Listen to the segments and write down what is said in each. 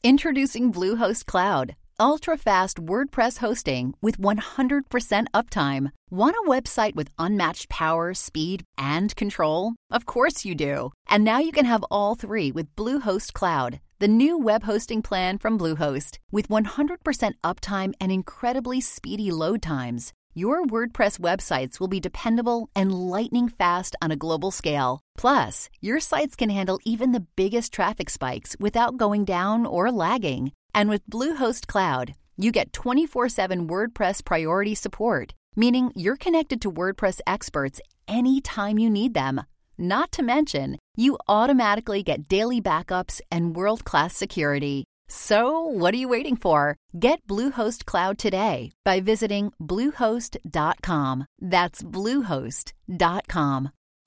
Introducing Bluehost Cloud, ultra-fast WordPress hosting with 100% uptime. Want a website with unmatched power, speed, and control? Of course you do. And now you can have all three with Bluehost Cloud, the new web hosting plan from Bluehost. With 100% uptime and incredibly speedy load times, your WordPress websites will be dependable and lightning fast on a global scale. Plus, your sites can handle even the biggest traffic spikes without going down or lagging. And with Bluehost Cloud, you get 24/7 WordPress priority support, meaning you're connected to WordPress experts anytime you need them. Not to mention, you automatically get daily backups and world-class security. So, what are you waiting for? Get Bluehost Cloud today by visiting Bluehost.com. That's Bluehost.com.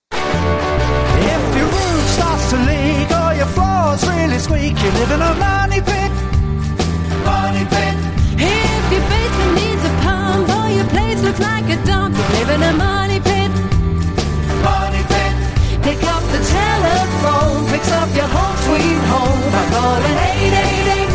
If your roof starts to leak or your floor's really squeak, you live in a money pit. Money pit. If your basement needs a pump or your place looks like a dump, you live in a money pit. Money pit. Pick up the telephone, fix up your home sweet home by calling 888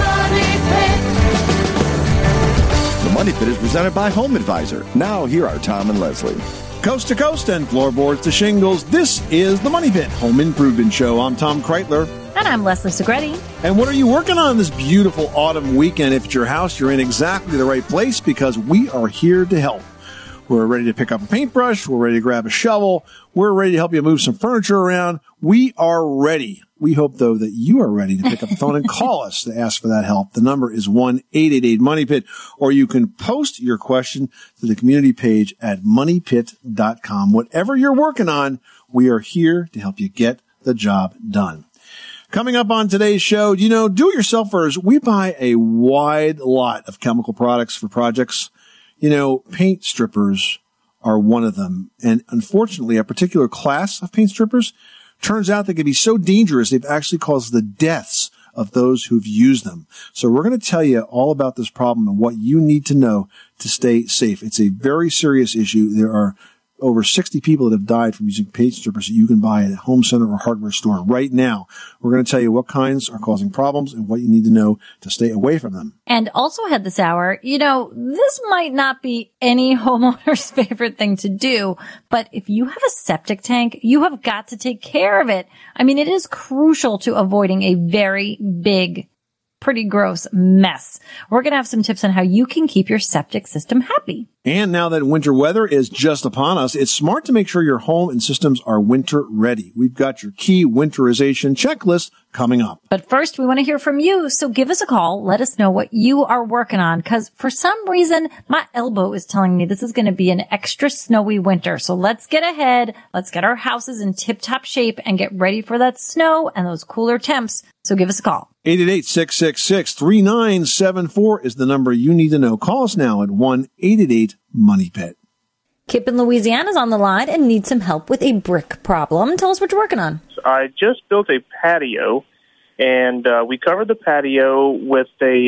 Money Pit. The Money Pit is presented by Home Advisor. Now, here are Tom and Leslie. Coast to coast and floorboards to shingles, this is the Money Pit Home Improvement Show. I'm Tom Kreitler. And I'm Leslie Segretti. And what are you working on this beautiful autumn weekend? If it's your house, you're in exactly the right place because we are here to help. We're ready to pick up a paintbrush. We're ready to grab a shovel. We're ready to help you move some furniture around. We are ready. We hope, though, that you are ready to pick up the phone and call us to ask for that help. The number is 1-888-MONEYPIT, or you can post your question to the community page at moneypit.com. Whatever you're working on, we are here to help you get the job done. Coming up on today's show, do-it-yourselfers, we buy a wide lot of chemical products for projects. Paint strippers are one of them. And unfortunately, a particular class of paint strippers turns out they can be so dangerous, they've actually caused the deaths of those who've used them. So we're going to tell you all about this problem and what you need to know to stay safe. It's a very serious issue. There are over 60 people that have died from using paint strippers that you can buy at a home center or hardware store right now. We're going to tell you what kinds are causing problems and what you need to know to stay away from them. And also ahead this hour, this might not be any homeowner's favorite thing to do, but if you have a septic tank, you have got to take care of it. I mean, it is crucial to avoiding a very big, pretty gross mess. We're going to have some tips on how you can keep your septic system happy. And now that winter weather is just upon us, it's smart to make sure your home and systems are winter ready. We've got your key winterization checklist coming up. But first, we want to hear from you. So give us a call. Let us know what you are working on. Because for some reason, my elbow is telling me this is going to be an extra snowy winter. So let's get ahead. Let's get our houses in tip-top shape and get ready for that snow and those cooler temps. So give us a call. 888-666-3974 is the number you need to know. Call us now at 1-888-MONEYPIT. Kip in Louisiana is on the line and needs some help with a brick problem. Tell us what you're working on. I just built a patio, and we covered the patio with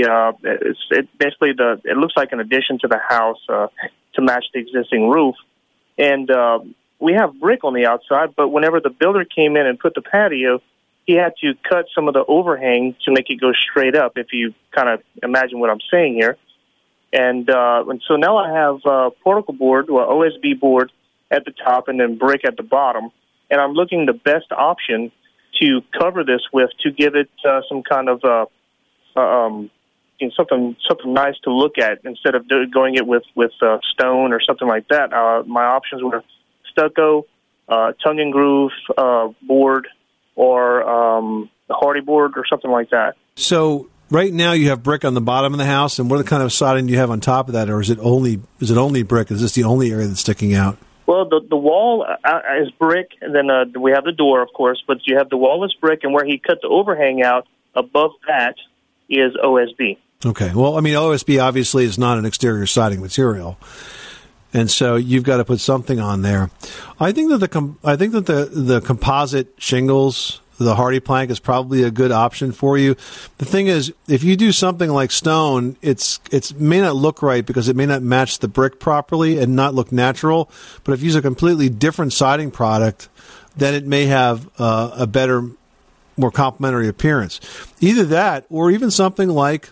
it looks like an addition to the house to match the existing roof. And we have brick on the outside, but whenever the builder came in and put the patio, he had to cut some of the overhang to make it go straight up, if you kind of imagine what I'm saying here. And so now I have particle board, or OSB board at the top and then brick at the bottom. And I'm looking the best option to cover this with to give it some kind of something nice to look at instead of going it with stone or something like that. My options were stucco, tongue and groove board, or hardy board or something like that. So right now you have brick on the bottom of the house, and what kind of siding do you have on top of that, or is it only brick? Is this the only area that's sticking out? Well, the wall is brick, and then we have the door, of course, but you have the wall is brick, and where he cut the overhang out, above that is OSB. Okay. Well, I mean, OSB obviously is not an exterior siding material, and so you've got to put something on there. I think that the composite shingles, the hardy plank, is probably a good option for you. The thing is, if you do something like stone, it may not look right because it may not match the brick properly and not look natural. But if you use a completely different siding product, then it may have a better more complimentary appearance. Either that, or even something like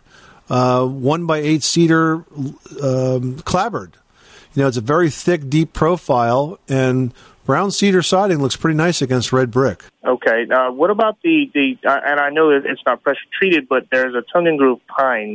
1x8 cedar clapboard. It's a very thick, deep profile, and brown cedar siding looks pretty nice against red brick. Okay. What about the and I know that it's not pressure treated, but there's a tongue and groove pine.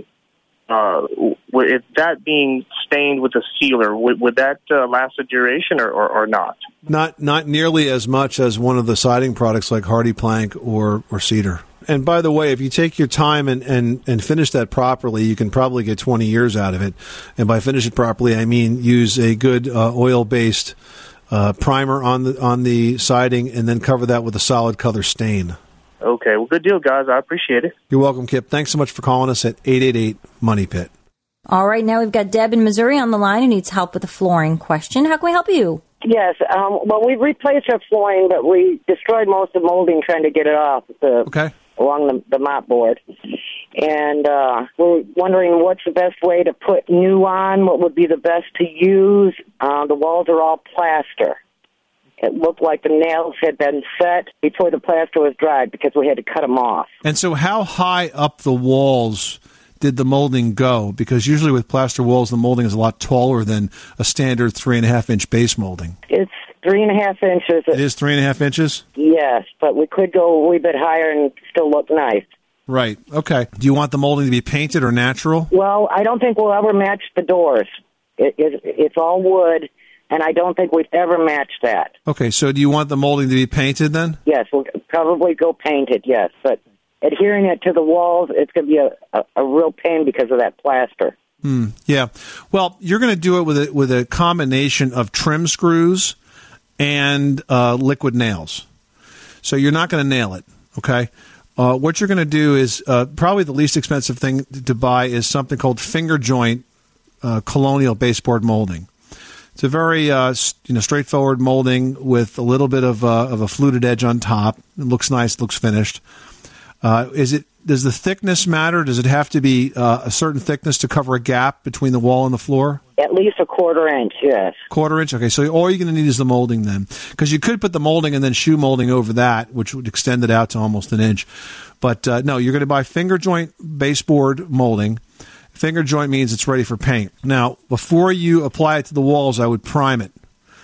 If that being stained with a sealer, would that last a duration or not? Not nearly as much as one of the siding products like Hardy Plank or cedar. And by the way, if you take your time and finish that properly, you can probably get 20 years out of it. And by finish it properly, I mean use a good oil-based primer on the siding and then cover that with a solid color stain. Okay. Well, good deal, guys. I appreciate it. You're welcome, Kip. Thanks so much for calling us at 888-MONEY-PIT. All right. Now we've got Deb in Missouri on the line who needs help with a flooring question. How can we help you? Yes. Well, we replaced our flooring, but we destroyed most of the molding trying to get it off along the mop board. And we're wondering what's the best way to put new on, what would be the best to use. The walls are all plaster. It looked like the nails had been set before the plaster was dried because we had to cut them off. And so how high up the walls did the molding go? Because usually with plaster walls, the molding is a lot taller than a standard 3.5-inch base molding. It's 3.5 inches. It is 3.5 inches? Yes, but we could go a wee bit higher and still look nice. Right. Okay. Do you want the molding to be painted or natural? Well, I don't think we'll ever match the doors. It's all wood, and I don't think we'd ever match that. Okay. So do you want the molding to be painted then? Yes, we'll probably go painted, yes. But adhering it to the walls, it's going to be a real pain because of that plaster. Yeah. Well, you're going to do it with a combination of trim screws and liquid nails. So you're not going to nail it, okay? What you're going to do is probably the least expensive thing to buy is something called finger joint colonial baseboard molding. It's a very straightforward molding with a little bit of a fluted edge on top. It looks nice, looks finished. Does the thickness matter? Does it have to be a certain thickness to cover a gap between the wall and the floor? At least a 1/4 inch, yes. 1/4 inch? Okay, so all you're going to need is the molding then. Because you could put the molding and then shoe molding over that, which would extend it out to almost an inch. But no, you're going to buy finger joint baseboard molding. Finger joint means it's ready for paint. Now, before you apply it to the walls, I would prime it.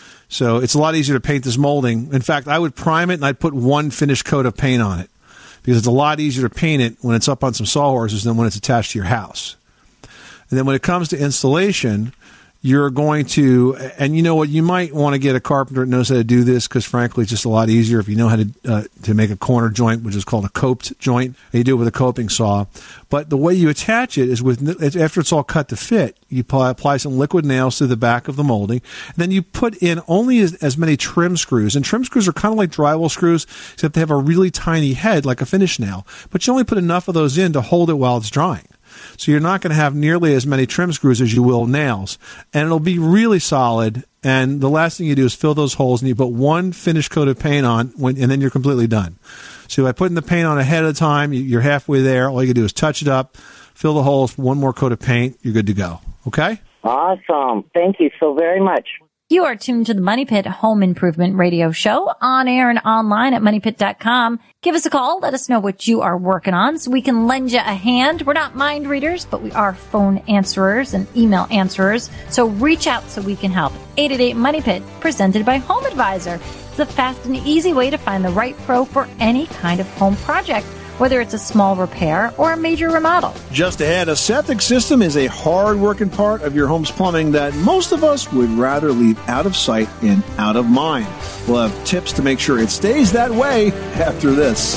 So it's a lot easier to paint this molding. In fact, I would prime it and I'd put one finished coat of paint on it. Because it's a lot easier to paint it when it's up on some sawhorses than when it's attached to your house. And then when it comes to installation, you're going to, and you know what, you might want to get a carpenter that knows how to do this because, frankly, it's just a lot easier if you know how to make a corner joint, which is called a coped joint. And you do it with a coping saw. But the way you attach it is after it's all cut to fit, you apply some liquid nails to the back of the molding. And then you put in only as many trim screws. And trim screws are kind of like drywall screws, except they have a really tiny head like a finish nail. But you only put enough of those in to hold it while it's drying. So you're not going to have nearly as many trim screws as you will nails. And it'll be really solid. And the last thing you do is fill those holes and you put one finished coat of paint on and then you're completely done. So by putting the paint on ahead of time, you're halfway there. All you can do is touch it up, fill the holes, one more coat of paint, you're good to go. Okay? Awesome. Thank you so very much. You are tuned to the Money Pit Home Improvement Radio Show on air and online at moneypit.com. Give us a call. Let us know what you are working on so we can lend you a hand. We're not mind readers, but we are phone answerers and email answerers. So reach out so we can help. 888 Money Pit, presented by Home Advisor. It's a fast and easy way to find the right pro for any kind of home project, whether it's a small repair or a major remodel. Just ahead, a septic system is a hard-working part of your home's plumbing that most of us would rather leave out of sight and out of mind. We'll have tips to make sure it stays that way after this.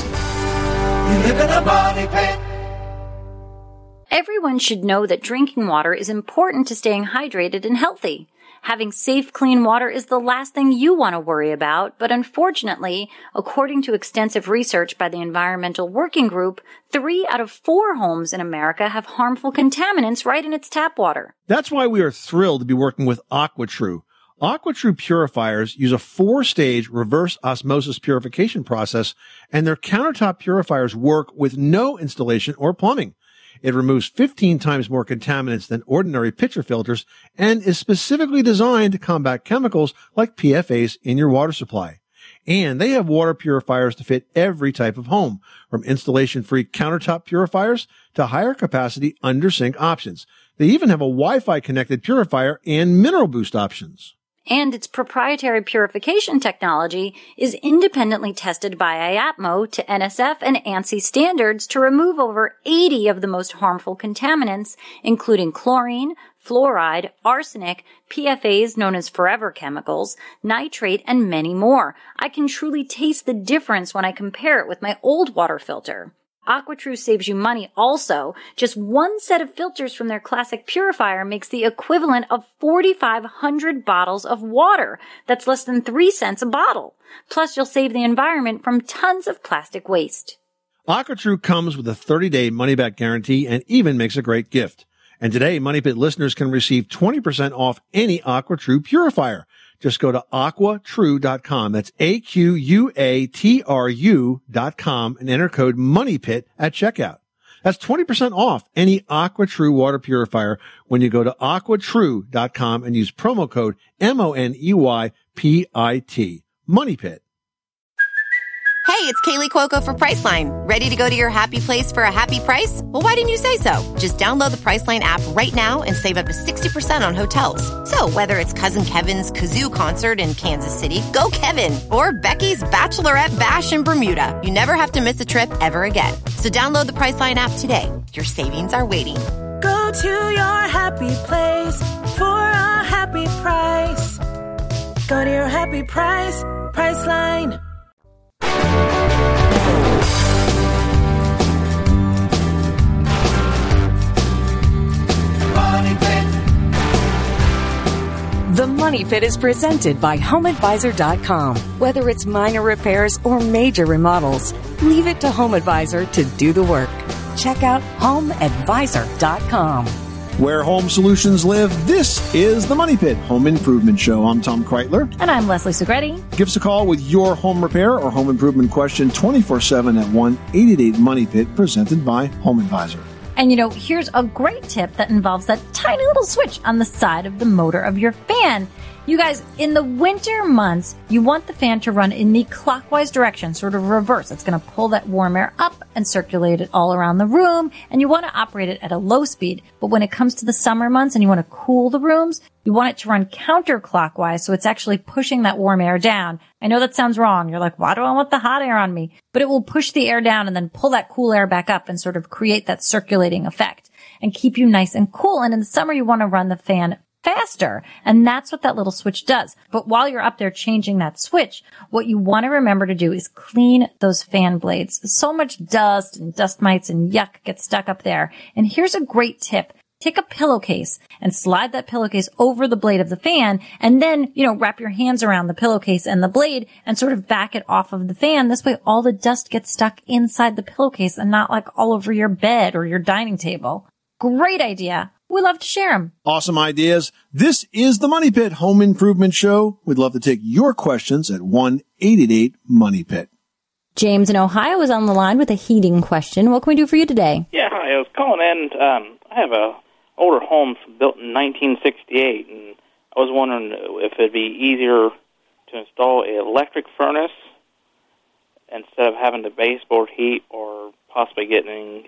You live in a money pit. Everyone should know that drinking water is important to staying hydrated and healthy. Having safe, clean water is the last thing you want to worry about, but unfortunately, according to extensive research by the Environmental Working Group, 3 out of 4 homes in America have harmful contaminants right in its tap water. That's why we are thrilled to be working with AquaTrue. AquaTrue purifiers use a 4-stage reverse osmosis purification process, and their countertop purifiers work with no installation or plumbing. It removes 15 times more contaminants than ordinary pitcher filters and is specifically designed to combat chemicals like PFAS in your water supply. And they have water purifiers to fit every type of home, from installation-free countertop purifiers to higher capacity under-sink options. They even have a Wi-Fi connected purifier and mineral boost options. And its proprietary purification technology is independently tested by IAPMO to NSF and ANSI standards to remove over 80 of the most harmful contaminants, including chlorine, fluoride, arsenic, PFAs known as forever chemicals, nitrate, and many more. I can truly taste the difference when I compare it with my old water filter. AquaTrue saves you money also. Just one set of filters from their classic purifier makes the equivalent of 4,500 bottles of water. That's less than 3 cents a bottle. Plus, you'll save the environment from tons of plastic waste. AquaTrue comes with a 30-day money-back guarantee and even makes a great gift. And today, Money Pit listeners can receive 20% off any AquaTrue purifier. Just go to aquatrue.com. That's AQUATRU.com and enter code MONEYPIT at checkout. That's 20% off any AquaTrue water purifier when you go to aquatrue.com and use promo code MONEYPIT. Money Pit. Hey, it's Kaylee Cuoco for Priceline. Ready to go to your happy place for a happy price? Well, why didn't you say so? Just download the Priceline app right now and save up to 60% on hotels. So whether it's Cousin Kevin's Kazoo Concert in Kansas City, go Kevin, or Becky's Bachelorette Bash in Bermuda, you never have to miss a trip ever again. So download the Priceline app today. Your savings are waiting. Go to your happy place for a happy price. Go to your happy price, Priceline. The Money Pit is presented by HomeAdvisor.com. Whether it's minor repairs or major remodels, leave it to HomeAdvisor to do the work. Check out HomeAdvisor.com. Where home solutions live, this is the Money Pit Home Improvement Show. I'm Tom Kreitler. And I'm Leslie Segretti. Give us a call with your home repair or home improvement question 24/7 at 1-888-MONEY-PIT, presented by Home Advisor. And you know, here's a great tip that involves that tiny little switch on the side of the motor of your fan. You guys, in the winter months, you want the fan to run in the clockwise direction, sort of reverse. It's going to pull that warm air up and circulate it all around the room, and you want to operate it at a low speed. But when it comes to the summer months and you want to cool the rooms, you want it to run counterclockwise, so it's actually pushing that warm air down. I know that sounds wrong. You're like, why do I want the hot air on me? But it will push the air down and then pull that cool air back up and sort of create that circulating effect and keep you nice and cool. And in the summer, you want to run the fan faster. And that's what that little switch does. But while you're up there changing that switch, what you want to remember to do is clean those fan blades. So much dust and dust mites and yuck gets stuck up there. And here's a great tip. Take a pillowcase and slide that pillowcase over the blade of the fan, and then, wrap your hands around the pillowcase and the blade and sort of back it off of the fan. This way all the dust gets stuck inside the pillowcase and not like all over your bed or your dining table. Great idea. We love to share them. Awesome ideas. This is the Money Pit Home Improvement Show. We'd love to take your questions at 1-888-MONEY-PIT. James in Ohio is on the line with a heating question. What can we do for you today? Yeah, hi. I was calling in. I have a older home built in 1968, and I was wondering if it'd be easier to install an electric furnace instead of having the baseboard heat, or possibly getting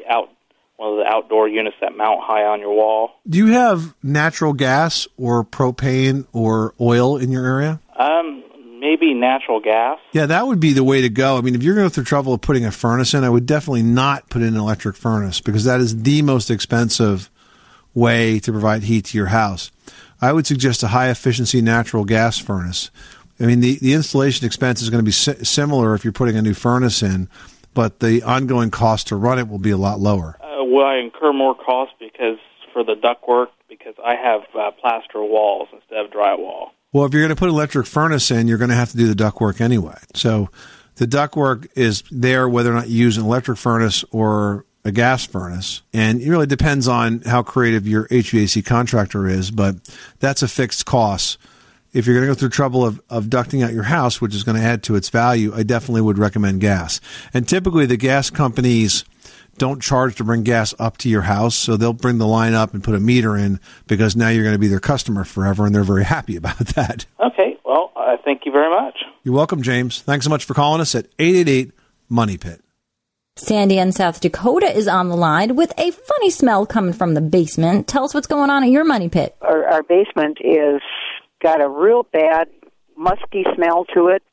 one of the outdoor units that mount high on your wall. Do you have natural gas or propane or oil in your area? Maybe natural gas. Yeah, that would be the way to go. I mean, if you're going to go through trouble of putting a furnace in, I would definitely not put in an electric furnace, because that is the most expensive way to provide heat to your house. I would suggest a high-efficiency natural gas furnace. I mean, the installation expense is going to be similar if you're putting a new furnace in, but the ongoing cost to run it will be a lot lower. Will I incur more cost for the ductwork? Because I have plaster walls instead of drywall. Well, if you're going to put an electric furnace in, you're going to have to do the ductwork anyway. So the ductwork is there whether or not you use an electric furnace or a gas furnace. And it really depends on how creative your HVAC contractor is, but that's a fixed cost. If you're going to go through trouble of ducting out your house, which is going to add to its value, I definitely would recommend gas. And typically the gas companies don't charge to bring gas up to your house, so they'll bring the line up and put a meter in, because now you're going to be their customer forever, and they're very happy about that. Okay. Well, thank you very much. You're welcome, James. Thanks so much for calling us at 888-MONEY-PIT. Sandy in South Dakota is on the line with a funny smell coming from the basement. Tell us what's going on at your money pit. Our basement is got a real bad, musky smell to it,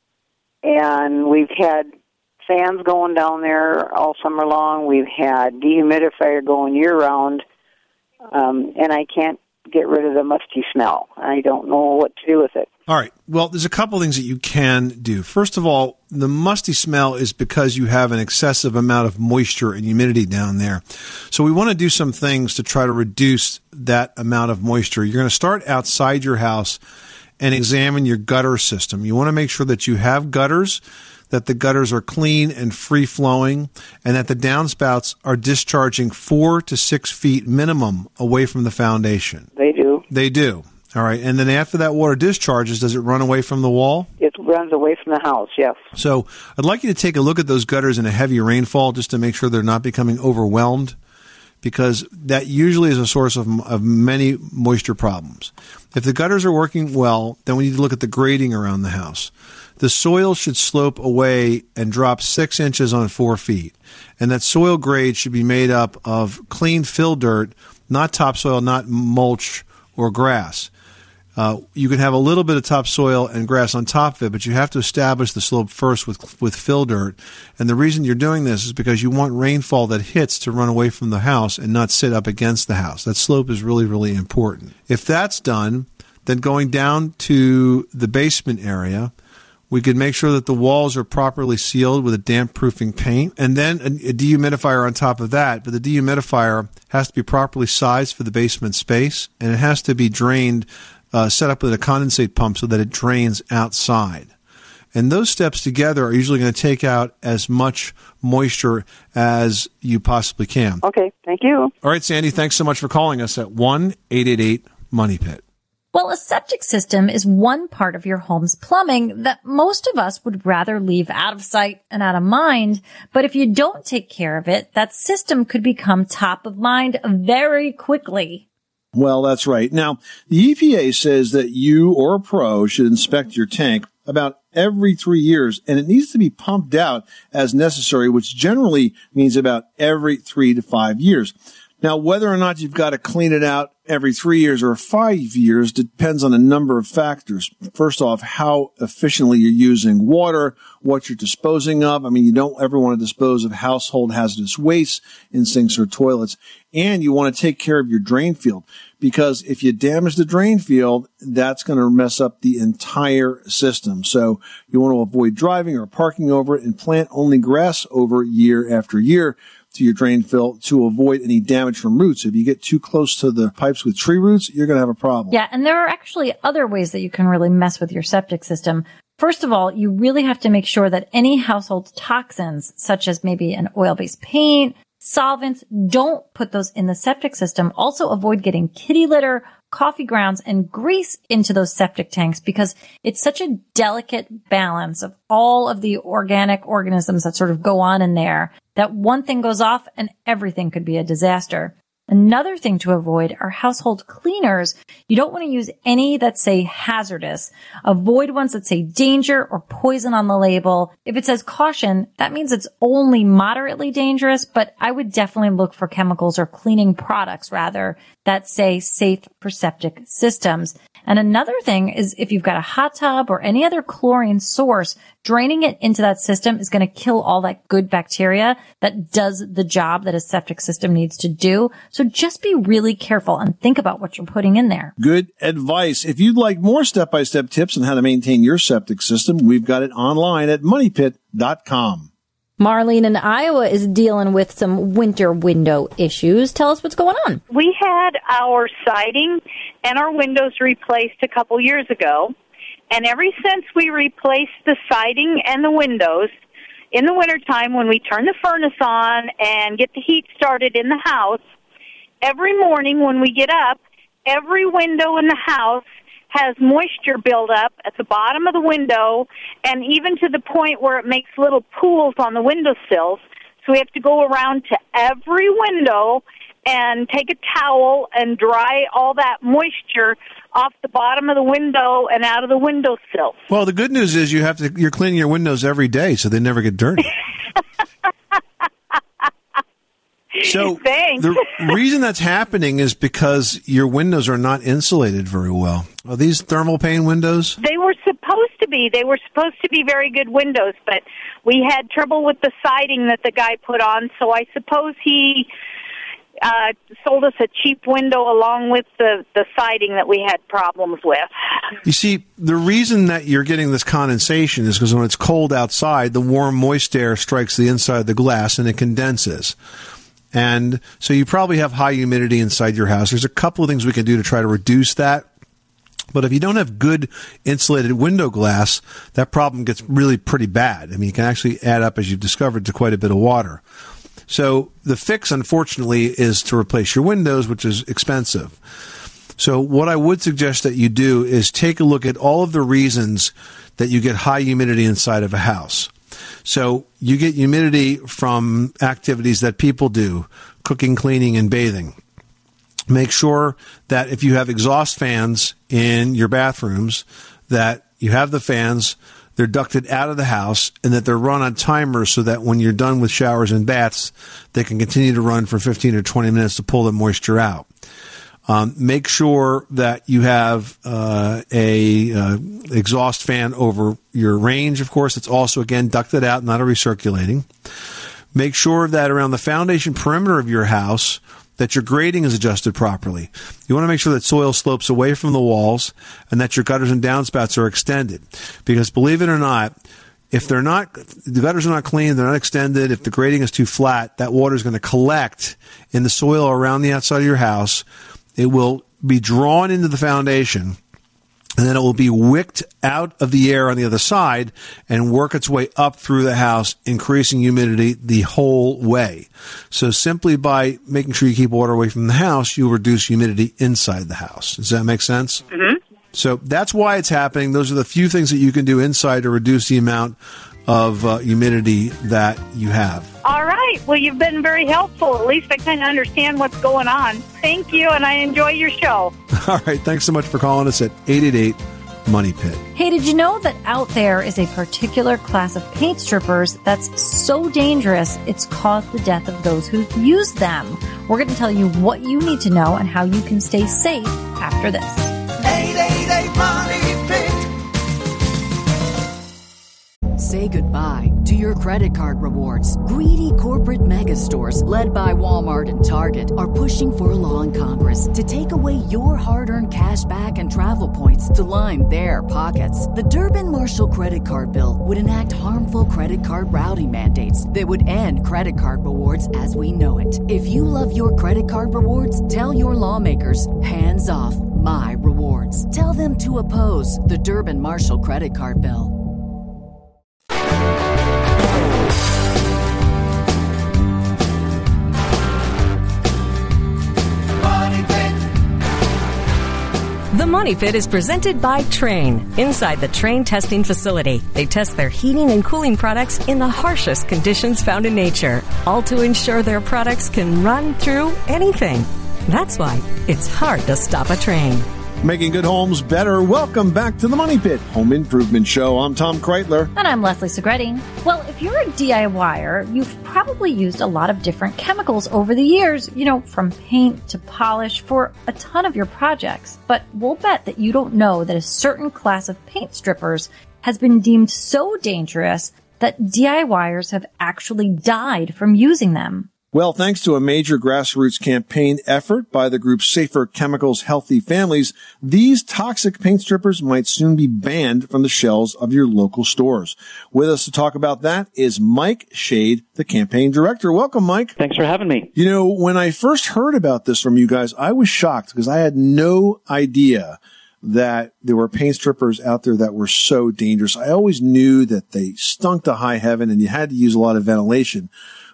and we've had fans going down there all summer long. We've had dehumidifier going year-round, and I can't get rid of the musty smell. I don't know what to do with it. All right. Well, there's a couple things that you can do. First of all, the musty smell is because you have an excessive amount of moisture and humidity down there. So we want to do some things to try to reduce that amount of moisture. You're going to start outside your house and examine your gutter system. You want to make sure that you have gutters, that the gutters are clean and free-flowing, and that the downspouts are discharging 4 to 6 feet minimum away from the foundation. They do. They do. All right. And then after that water discharges, does it run away from the wall? It runs away from the house, yes. So I'd like you to take a look at those gutters in a heavy rainfall just to make sure they're not becoming overwhelmed, because that usually is a source of many moisture problems. If the gutters are working well, then we need to look at the grading around the house. The soil should slope away and drop 6 inches on 4 feet. And that soil grade should be made up of clean fill dirt, not topsoil, not mulch or grass. You can have a little bit of topsoil and grass on top of it, but you have to establish the slope first with fill dirt. And the reason you're doing this is because you want rainfall that hits to run away from the house and not sit up against the house. That slope is really, really important. If that's done, then going down to the basement area, we can make sure that the walls are properly sealed with a damp-proofing paint, and then a dehumidifier on top of that. But the dehumidifier has to be properly sized for the basement space, and it has to be drained, set up with a condensate pump so that it drains outside. And those steps together are usually going to take out as much moisture as you possibly can. Okay, thank you. All right, Sandy, thanks so much for calling us at 1-888-MONEY-PIT. Well, a septic system is one part of your home's plumbing that most of us would rather leave out of sight and out of mind. But if you don't take care of it, that system could become top of mind very quickly. Well, that's right. Now, the EPA says that you or a pro should inspect your tank about every 3 years, and it needs to be pumped out as necessary, which generally means about every 3 to 5 years. Now, whether or not you've got to clean it out every 3 years or 5 years depends on a number of factors. First off, how efficiently you're using water, what you're disposing of. I mean, you don't ever want to dispose of household hazardous waste in sinks or toilets. And you want to take care of your drain field, because if you damage the drain field, that's going to mess up the entire system. So you want to avoid driving or parking over it, and plant only grass over year after year to your drain field to avoid any damage from roots. If you get too close to the pipes with tree roots, you're going to have a problem. Yeah, and there are actually other ways that you can really mess with your septic system. First of all, you really have to make sure that any household toxins, such as maybe an oil-based paint, solvents, don't put those in the septic system. Also avoid getting kitty litter, coffee grounds, and grease into those septic tanks, because it's such a delicate balance of all of the organic organisms that sort of go on in there that one thing goes off and everything could be a disaster. Another thing to avoid are household cleaners. You don't want to use any that say hazardous. Avoid ones that say danger or poison on the label. If it says caution, that means it's only moderately dangerous, but I would definitely look for chemicals or cleaning products, rather, that say safe for septic systems. And another thing is, if you've got a hot tub or any other chlorine source, draining it into that system is going to kill all that good bacteria that does the job that a septic system needs to do. So just be really careful and think about what you're putting in there. Good advice. If you'd like more step-by-step tips on how to maintain your septic system, we've got it online at moneypit.com. Marlene in Iowa is dealing with some winter window issues. Tell us what's going on. We had our siding and our windows replaced a couple years ago, and ever since we replaced the siding and the windows, in the wintertime when we turn the furnace on and get the heat started in the house, every morning when we get up, every window in the house has moisture buildup at the bottom of the window, and even to the point where it makes little pools on the windowsills. So we have to go around to every window and take a towel and dry all that moisture off the bottom of the window and out of the windowsill. Well, the good news is you're cleaning your windows every day, so they never get dirty. So Thanks. The reason that's happening is because your windows are not insulated very well. Are these thermal pane windows? They were supposed to be. They were supposed to be very good windows, but we had trouble with the siding that the guy put on, so I suppose he sold us a cheap window along with the siding that we had problems with. You see, the reason that you're getting this condensation is because when it's cold outside, the warm, moist air strikes the inside of the glass and it condenses. And so you probably have high humidity inside your house. There's a couple of things we can do to try to reduce that. But if you don't have good insulated window glass, that problem gets really pretty bad. I mean, it can actually add up, as you've discovered, to quite a bit of water. So the fix, unfortunately, is to replace your windows, which is expensive. So what I would suggest that you do is take a look at all of the reasons that you get high humidity inside of a house. So you get humidity from activities that people do, cooking, cleaning, and bathing. Make sure that if you have exhaust fans in your bathrooms, that you have the fans, they're ducted out of the house, and that they're run on timers so that when you're done with showers and baths, they can continue to run for 15 or 20 minutes to pull the moisture out. Make sure that you have a exhaust fan over your range, of course. It's also, again, ducted out, not a recirculating. Make sure that around the foundation perimeter of your house that your grading is adjusted properly. You want to make sure that soil slopes away from the walls and that your gutters and downspouts are extended. Because believe it or not, if the gutters are not clean, they're not extended, if the grading is too flat, that water is going to collect in the soil around the outside of your house. It will be drawn into the foundation, and then it will be wicked out of the air on the other side and work its way up through the house, increasing humidity the whole way. So simply by making sure you keep water away from the house, you'll reduce humidity inside the house. Does that make sense? Mm-hmm. So that's why it's happening. Those are the few things that you can do inside to reduce the amount of humidity that you have. All right. Well, you've been very helpful. At least I kind of understand what's going on. Thank you, and I enjoy your show. All right. Thanks so much for calling us at 888-MONEY-PIT. Hey, did you know that out there is a particular class of paint strippers that's so dangerous it's caused the death of those who use them? We're going to tell you what you need to know and how you can stay safe after this. 888-MONEY-PIT. Say goodbye to your credit card rewards. Greedy corporate mega stores, led by Walmart and Target, are pushing for a law in Congress to take away your hard-earned cash back and travel points to line their pockets. The Durbin-Marshall credit card bill would enact harmful credit card routing mandates that would end credit card rewards as we know it. If you love your credit card rewards, tell your lawmakers, hands off my rewards. Tell them to oppose the Durbin-Marshall credit card bill. The Money Pit is presented by Trane. Inside the Trane testing facility, they test their heating and cooling products in the harshest conditions found in nature, all to ensure their products can run through anything. That's why it's hard to stop a Trane. Making good homes better. Welcome back to the Money Pit Home Improvement Show. I'm Tom Kreitler. And I'm Leslie Segretti. Well, if you're a DIYer, you've probably used a lot of different chemicals over the years, from paint to polish for a ton of your projects. But we'll bet that you don't know that a certain class of paint strippers has been deemed so dangerous that DIYers have actually died from using them. Well, thanks to a major grassroots campaign effort by the group Safer Chemicals Healthy Families, these toxic paint strippers might soon be banned from the shelves of your local stores. With us to talk about that is Mike Shade, the campaign director. Welcome, Mike. Thanks for having me. When I first heard about this from you guys, I was shocked because I had no idea that there were paint strippers out there that were so dangerous. I always knew that they stunk to high heaven and you had to use a lot of ventilation.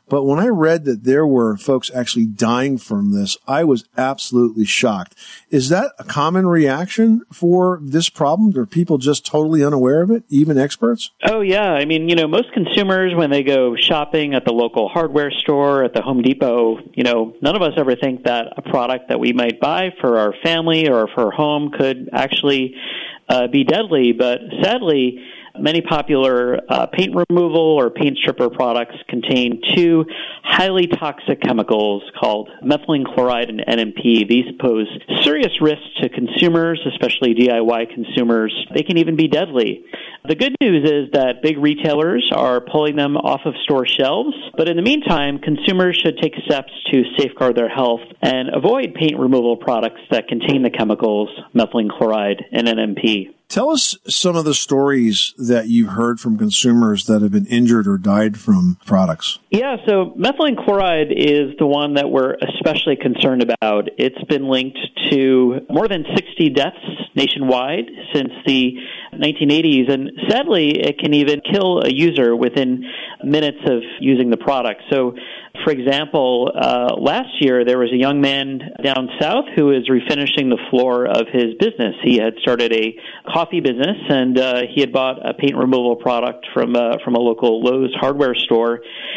But when I read that there were folks actually dying from this, I was absolutely shocked. Is that a common reaction for this problem? Are people just totally unaware of it, even experts? Oh, yeah. I mean, most consumers, when they go shopping at the local hardware store, at the Home Depot, none of us ever think that a product that we might buy for our family or for our home could actually be deadly. But sadly, many popular paint removal or paint stripper products contain two highly toxic chemicals called methylene chloride and NMP. These pose serious risks to consumers, especially DIY consumers. They can even be deadly. The good news is that big retailers are pulling them off of store shelves, but in the meantime, consumers should take steps to safeguard their health and avoid paint removal products that contain the chemicals methylene chloride and NMP. Tell us some of the stories that you've heard from consumers that have been injured or died from products. Yeah, so methylene chloride is the one that we're especially concerned about. It's been linked to more than 60 deaths nationwide since the 1980s, and sadly, it can even kill a user within minutes of using the product. So, for example, last year there was a young man down south who was refinishing the floor of his business. He had started a coffee business, and he had bought a paint removal product from a local Lowe's hardware store.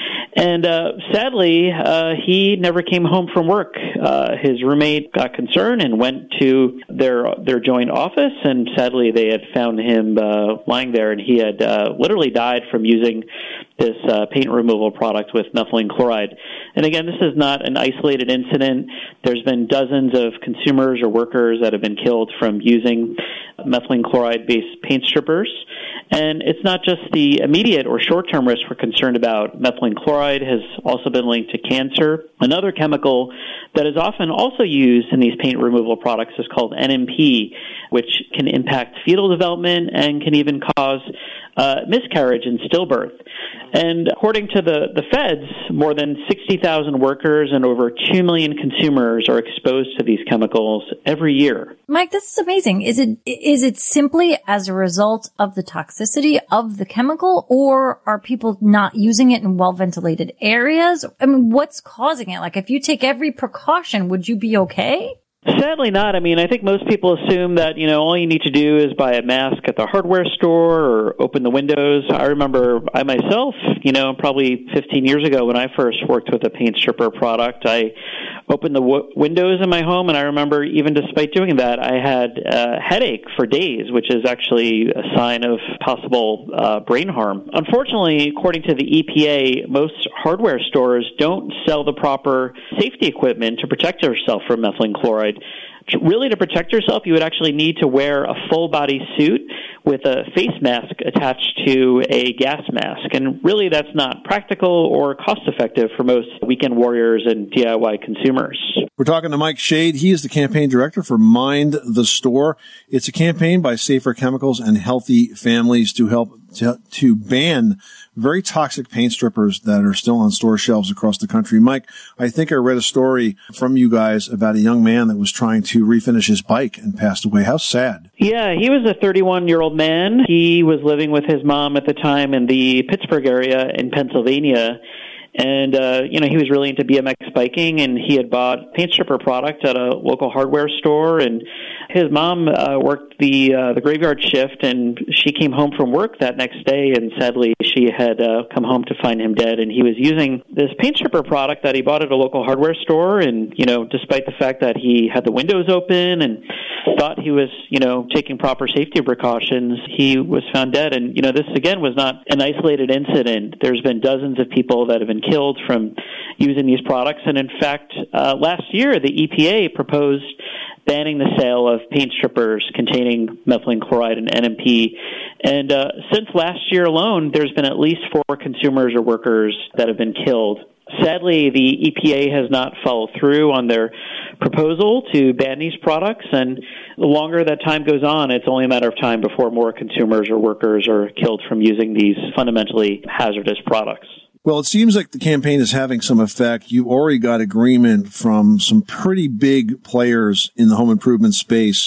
And sadly, he never came home from work. His roommate got concerned and went to their joint office, and sadly, they had found him lying there, and he had literally died from using this paint removal product with methylene chloride. And again, this is not an isolated incident. There's been dozens of consumers or workers that have been killed from using methylene chloride-based paint strippers. And it's not just the immediate or short-term risk we're concerned about. Methylene chloride has also been linked to cancer. Another chemical that is often also used in these paint removal products is called NMP, which can impact fetal development and can even cause miscarriage and stillbirth. And according to the feds, more than 60,000 workers and over 2 million consumers are exposed to these chemicals every year. Mike, this is amazing. Is it simply as a result of the toxicity of the chemical, or are people not using it in well-ventilated areas? I mean, what's causing it? Like, if you take every precaution, would you be okay? Sadly not. I mean, I think most people assume that, all you need to do is buy a mask at the hardware store or open the windows. I remember I myself, probably 15 years ago when I first worked with a paint stripper product, I opened the windows in my home, and I remember even despite doing that, I had a headache for days, which is actually a sign of possible brain harm. Unfortunately, according to the EPA, most hardware stores don't sell the proper safety equipment to protect yourself from methylene chloride. Really, to protect yourself, you would actually need to wear a full-body suit with a face mask attached to a gas mask. And really, that's not practical or cost-effective for most weekend warriors and DIY consumers. We're talking to Mike Shade. He is the campaign director for Mind the Store. It's a campaign by Safer Chemicals and Healthy Families to help to ban very toxic paint strippers that are still on store shelves across the country. Mike, I think I read a story from you guys about a young man that was trying to refinish his bike and passed away. How sad. Yeah, he was a 31-year-old man. He was living with his mom at the time in the Pittsburgh area in Pennsylvania. And, he was really into BMX biking, and he had bought paint stripper product at a local hardware store. And his mom worked the graveyard shift, and she came home from work that next day, and sadly she had come home to find him dead. And he was using this paint stripper product that he bought at a local hardware store. And, despite the fact that he had the windows open and thought he was, taking proper safety precautions, he was found dead. And, this, again, was not an isolated incident. There's been dozens of people that have been killed from using these products. And in fact, last year, the EPA proposed banning the sale of paint strippers containing methylene chloride and NMP. And since last year alone, there's been at least 4 consumers or workers that have been killed. Sadly, the EPA has not followed through on their proposal to ban these products, and the longer that time goes on, it's only a matter of time before more consumers or workers are killed from using these fundamentally hazardous products. Well, it seems like the campaign is having some effect. You've already got agreement from some pretty big players in the home improvement space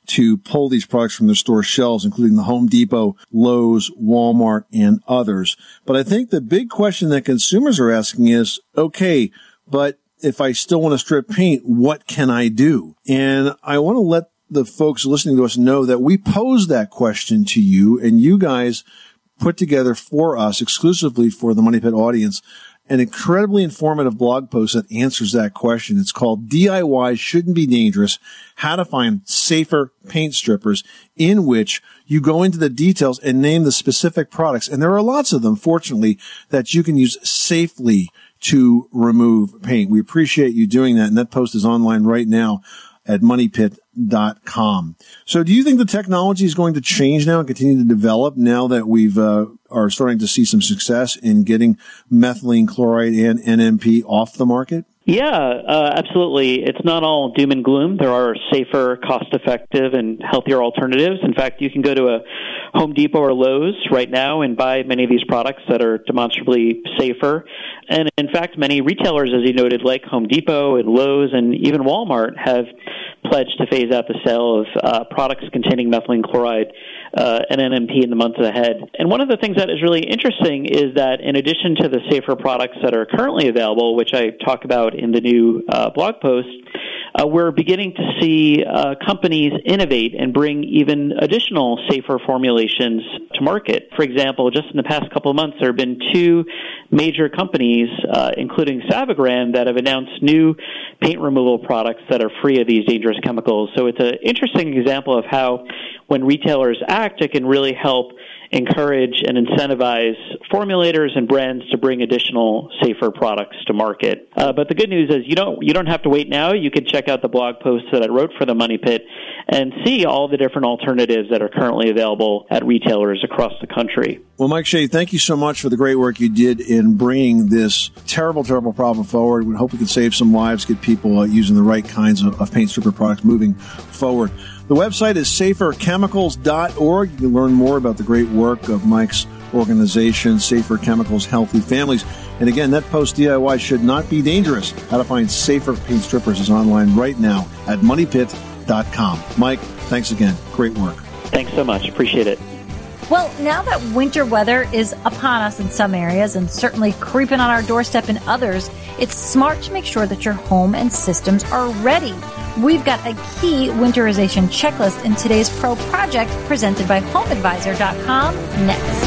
to pull these products from their store shelves, including the Home Depot, Lowe's, Walmart, and others. But I think the big question that consumers are asking is, okay, but if I still want to strip paint, what can I do? And I want to let the folks listening to us know that we posed that question to you, and you guys put together for us, exclusively for the Money Pit audience, an incredibly informative blog post that answers that question. It's called DIY Shouldn't Be Dangerous, How to Find Safer Paint Strippers, in which you go into the details and name the specific products. And there are lots of them, fortunately, that you can use safely to remove paint. We appreciate you doing that. And that post is online right now at moneypit.com. So do you think the technology is going to change now and continue to develop now that we've are starting to see some success in getting methylene chloride and NMP off the market? Yeah, absolutely. It's not all doom and gloom. There are safer, cost-effective, and healthier alternatives. In fact, you can go to a Home Depot or Lowe's right now and buy many of these products that are demonstrably safer. And in fact, many retailers, as you noted, like Home Depot and Lowe's and even Walmart, have pledged to phase out the sale of products containing methylene chloride and NMP in the months ahead. And one of the things that is really interesting is that in addition to the safer products that are currently available, which I talk about in the new blog post, we're beginning to see companies innovate and bring even additional safer formulations to market. For example, just in the past couple of months, there have been two major companies, including Savagran, that have announced new paint removal products that are free of these dangerous chemicals. So it's an interesting example of how when retailers act, it can really help encourage and incentivize formulators and brands to bring additional safer products to market. But the good news is you don't have to wait now. You can check out the blog post that I wrote for the Money Pit and see all the different alternatives that are currently available at retailers across the country. Well, Mike Shea, thank you so much for the great work you did in bringing this terrible, terrible problem forward. We hope we can save some lives, get people using the right kinds of paint stripper products moving forward. The website is saferchemicals.org. You can learn more about the great work of Mike's organization, Safer Chemicals, Healthy Families. And again, that post, DIY Should Not Be Dangerous, How to Find Safer Paint Strippers, is online right now at moneypit.com. Mike, thanks again. Great work. Thanks so much. Appreciate it. Well, now that winter weather is upon us in some areas and certainly creeping on our doorstep in others, it's smart to make sure that your home and systems are ready. We've got a key winterization checklist in today's Pro Project presented by HomeAdvisor.com next.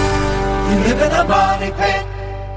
You live in a money pit.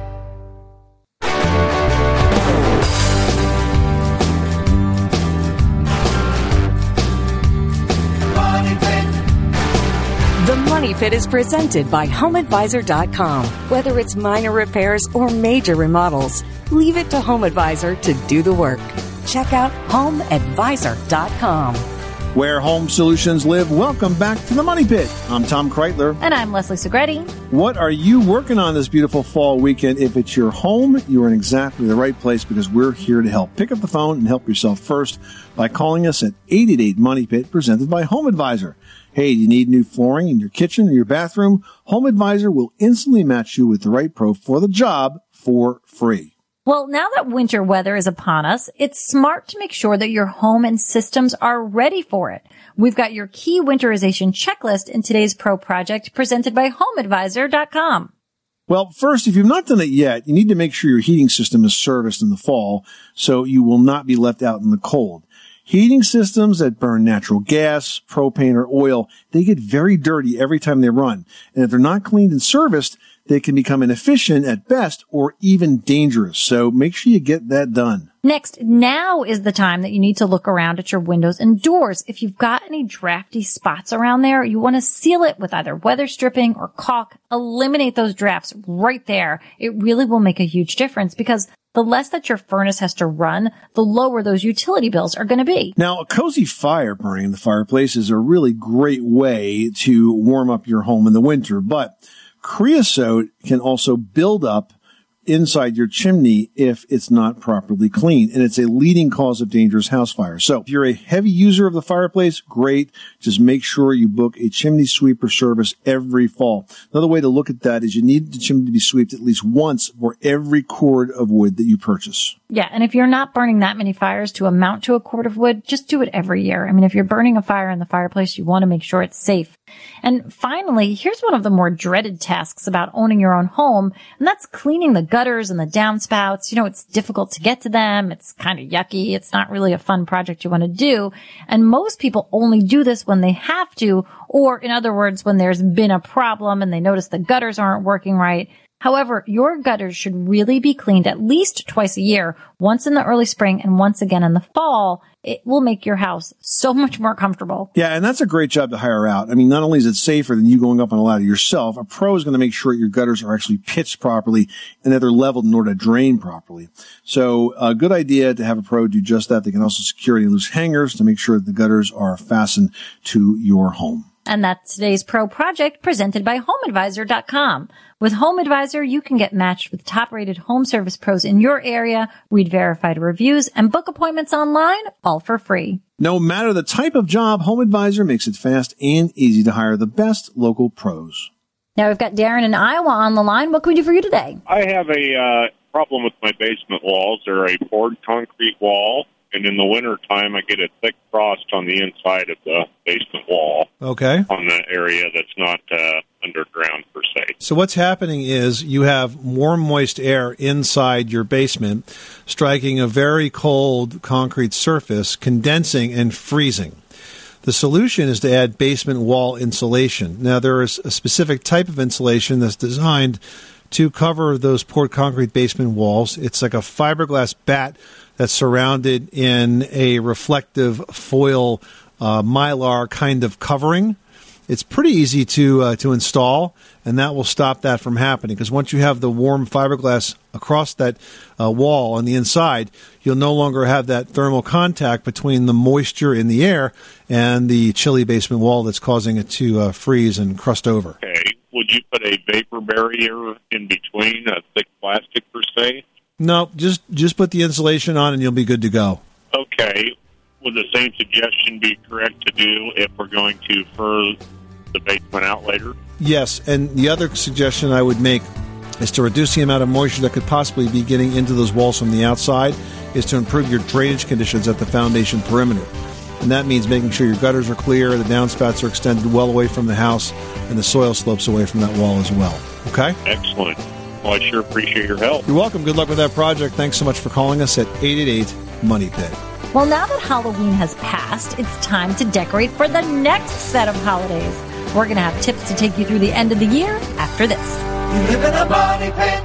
The Money Pit is presented by HomeAdvisor.com. Whether it's minor repairs or major remodels, leave it to HomeAdvisor to do the work. Check out HomeAdvisor.com. Where home solutions live, welcome back to the Money Pit. I'm Tom Kreitler. And I'm Leslie Segretti. What are you working on this beautiful fall weekend? If it's your home, you're in exactly the right place because we're here to help. Pick up the phone and help yourself first by calling us at 888-MONEY-PIT, presented by Home Advisor. Hey, do you need new flooring in your kitchen or your bathroom? Home Advisor will instantly match you with the right pro for the job for free. Well, now that winter weather is upon us, it's smart to make sure that your home and systems are ready for it. We've got your key winterization checklist in today's Pro Project presented by HomeAdvisor.com. Well, first, if you've not done it yet, you need to make sure your heating system is serviced in the fall so you will not be left out in the cold. Heating systems that burn natural gas, propane, or oil, they get very dirty every time they run. And if they're not cleaned and serviced, they can become inefficient at best or even dangerous. So make sure you get that done. Next, now is the time that you need to look around at your windows and doors. If you've got any drafty spots around there, you want to seal it with either weather stripping or caulk. Eliminate those drafts right there. It really will make a huge difference because the less that your furnace has to run, the lower those utility bills are going to be. Now, a cozy fire burning in the fireplace is a really great way to warm up your home in the winter, but creosote can also build up inside your chimney if it's not properly cleaned. And it's a leading cause of dangerous house fires. So if you're a heavy user of the fireplace, great. Just make sure you book a chimney sweeper service every fall. Another way to look at that is you need the chimney to be swept at least once for every cord of wood that you purchase. Yeah, and if you're not burning that many fires to amount to a cord of wood, just do it every year. I mean, if you're burning a fire in the fireplace, you want to make sure it's safe. And finally, here's one of the more dreaded tasks about owning your own home, and that's cleaning the gutters and the downspouts. You know, it's difficult to get to them. It's kind of yucky. It's not really a fun project you want to do. And most people only do this when they have to, or in other words, when there's been a problem and they notice the gutters aren't working right. However, your gutters should really be cleaned at least twice a year, once in the early spring and once again in the fall. It will make your house so much more comfortable. Yeah, and that's a great job to hire out. I mean, not only is it safer than you going up on a ladder yourself, a pro is going to make sure your gutters are actually pitched properly and that they're leveled in order to drain properly. So a good idea to have a pro do just that. They can also secure any loose hangers to make sure that the gutters are fastened to your home. And that's today's Pro Project presented by HomeAdvisor.com. With HomeAdvisor, you can get matched with top-rated home service pros in your area, read verified reviews, and book appointments online, all for free. No matter the type of job, HomeAdvisor makes it fast and easy to hire the best local pros. Now we've got Darren in Iowa on the line. What can we do for you today? I have a problem with my basement walls. They're a poured concrete wall. And in the wintertime, I get a thick frost on the inside of the basement wall. Okay. On the area that's not underground, per se. So what's happening is you have warm, moist air inside your basement, striking a very cold concrete surface, condensing and freezing. The solution is to add basement wall insulation. Now, there is a specific type of insulation that's designed to cover those poured concrete basement walls. It's like a fiberglass bat that's surrounded in a reflective foil mylar kind of covering. It's pretty easy to install, and that will stop that from happening. Because once you have the warm fiberglass across that wall on the inside, you'll no longer have that thermal contact between the moisture in the air and the chilly basement wall that's causing it to freeze and crust over. Okay. Would you put a vapor barrier in between, a thick plastic per se? No, just put the insulation on and you'll be good to go. Okay. Would the same suggestion be correct to do if we're going to fur the basement out later? Yes, and the other suggestion I would make is to reduce the amount of moisture that could possibly be getting into those walls from the outside, is to improve your drainage conditions at the foundation perimeter. And that means making sure your gutters are clear, the downspouts are extended well away from the house, and the soil slopes away from that wall as well. Okay? Excellent. Well, I sure appreciate your help. You're welcome. Good luck with that project. Thanks so much for calling us at 888-MONEY-PIT. Well, now that Halloween has passed, it's time to decorate for the next set of holidays. We're going to have tips to take you through the end of the year after this. You live in a money pit.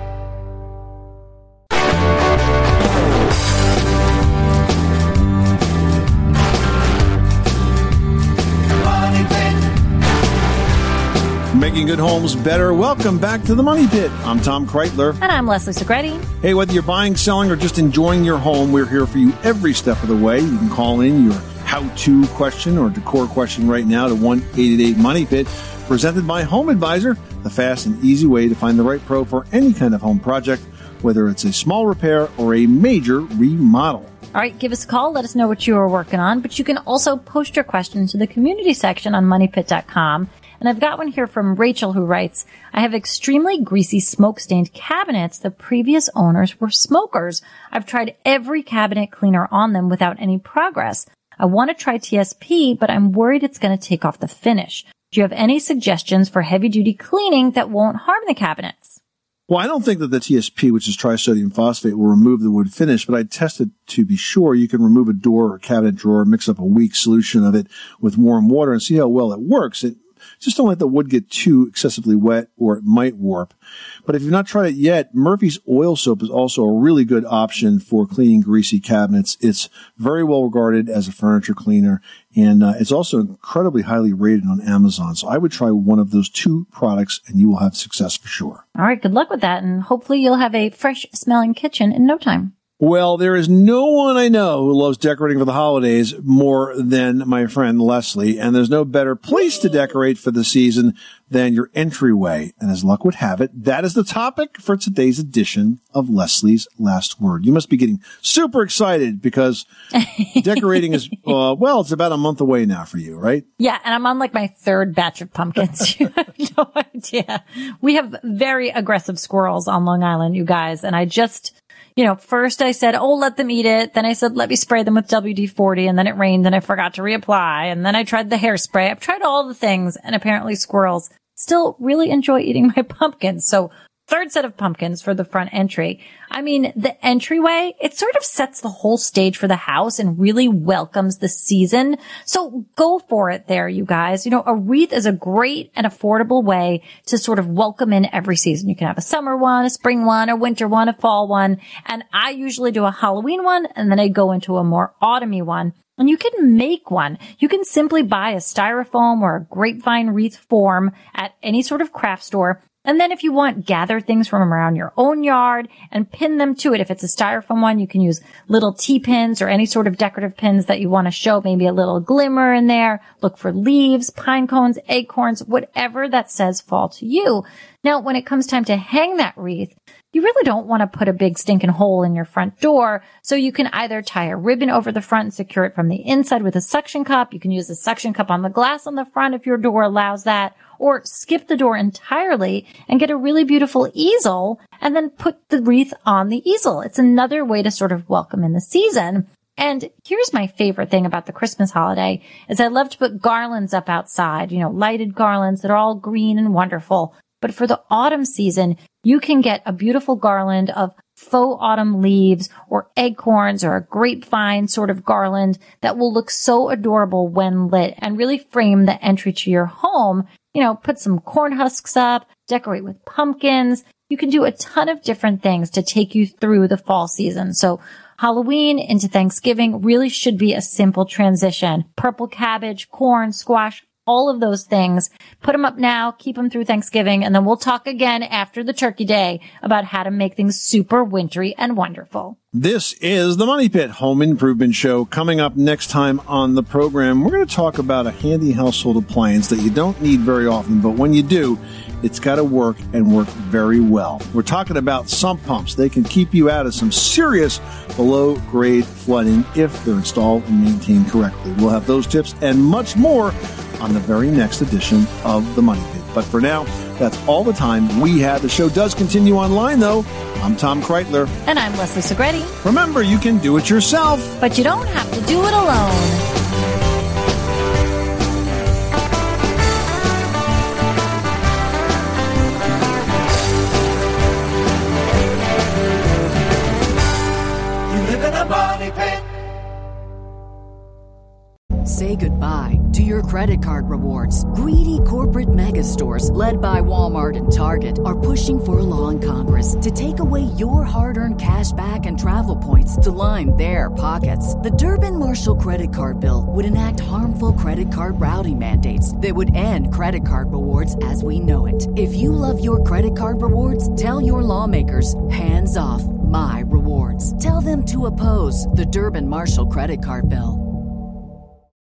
Making good homes better. Welcome back to the Money Pit. I'm Tom Kreitler. And I'm Leslie Segretti. Hey, whether you're buying, selling, or just enjoying your home, we're here for you every step of the way. You can call in your how-to question or decor question right now to 1-888-MONEY-PIT. Presented by Home Advisor, the fast and easy way to find the right pro for any kind of home project, whether it's a small repair or a major remodel. All right, give us a call. Let us know what you are working on. But you can also post your question to the community section on MoneyPit.com. And I've got one here from Rachel who writes, I have extremely greasy smoke-stained cabinets. The previous owners were smokers. I've tried every cabinet cleaner on them without any progress. I want to try TSP, but I'm worried it's going to take off the finish. Do you have any suggestions for heavy-duty cleaning that won't harm the cabinets? Well, I don't think that the TSP, which is trisodium phosphate, will remove the wood finish, but I tested to be sure. You can remove a door or cabinet drawer, mix up a weak solution of it with warm water and see how well it works. Just don't let the wood get too excessively wet or it might warp. But if you've not tried it yet, Murphy's Oil Soap is also a really good option for cleaning greasy cabinets. It's very well regarded as a furniture cleaner, and it's also incredibly highly rated on Amazon. So I would try one of those two products and you will have success for sure. All right, good luck with that, and hopefully you'll have a fresh-smelling kitchen in no time. Well, there is no one I know who loves decorating for the holidays more than my friend Leslie, and there's no better place to decorate for the season than your entryway. And as luck would have it, that is the topic for today's edition of Leslie's Last Word. You must be getting super excited because decorating is, it's about a month away now for you, right? Yeah, and I'm on like my third batch of pumpkins. You have no idea. We have very aggressive squirrels on Long Island, you guys, and I just... first I said, let them eat it. Then I said, let me spray them with WD-40. And then it rained and I forgot to reapply. And then I tried the hairspray. I've tried all the things. And apparently squirrels still really enjoy eating my pumpkins. So third set of pumpkins for the front entry. I mean, the entryway, it sort of sets the whole stage for the house and really welcomes the season. So go for it there, you guys. A wreath is a great and affordable way to sort of welcome in every season. You can have a summer one, a spring one, a winter one, a fall one. And I usually do a Halloween one, and then I go into a more autumny one. And you can make one. You can simply buy a styrofoam or a grapevine wreath form at any sort of craft store. And then if you want, gather things from around your own yard and pin them to it. If it's a styrofoam one, you can use little T-pins or any sort of decorative pins that you want to show, maybe a little glimmer in there. Look for leaves, pine cones, acorns, whatever that says fall to you. Now, when it comes time to hang that wreath, you really don't want to put a big stinking hole in your front door. So you can either tie a ribbon over the front and secure it from the inside with a suction cup. You can use a suction cup on the glass on the front if your door allows that. Or skip the door entirely and get a really beautiful easel and then put the wreath on the easel. It's another way to sort of welcome in the season. And here's my favorite thing about the Christmas holiday is I love to put garlands up outside, lighted garlands that are all green and wonderful. But for the autumn season, you can get a beautiful garland of faux autumn leaves or acorns or a grapevine sort of garland that will look so adorable when lit and really frame the entry to your home. Put some corn husks up, decorate with pumpkins. You can do a ton of different things to take you through the fall season. So Halloween into Thanksgiving really should be a simple transition. Purple cabbage, corn, squash, all of those things. Put them up now, keep them through Thanksgiving, and then we'll talk again after the Turkey Day about how to make things super wintry and wonderful. This is the Money Pit Home Improvement Show. Coming up next time on the program, we're going to talk about a handy household appliance that you don't need very often, but when you do, it's got to work and work very well. We're talking about sump pumps. They can keep you out of some serious below-grade flooding if they're installed and maintained correctly. We'll have those tips and much more on the very next edition of the Money Pit. But for now, that's all the time we have. The show does continue online, though. I'm Tom Kreitler. And I'm Leslie Segretti. Remember, you can do it yourself. But you don't have to do it alone. Say goodbye to your credit card rewards. Greedy corporate mega stores, led by Walmart and Target, are pushing for a law in Congress to take away your hard-earned cash back and travel points to line their pockets. The Durbin-Marshall credit card bill would enact harmful credit card routing mandates that would end credit card rewards as we know it. If you love your credit card rewards, tell your lawmakers, hands off my rewards. Tell them to oppose the Durbin-Marshall credit card bill.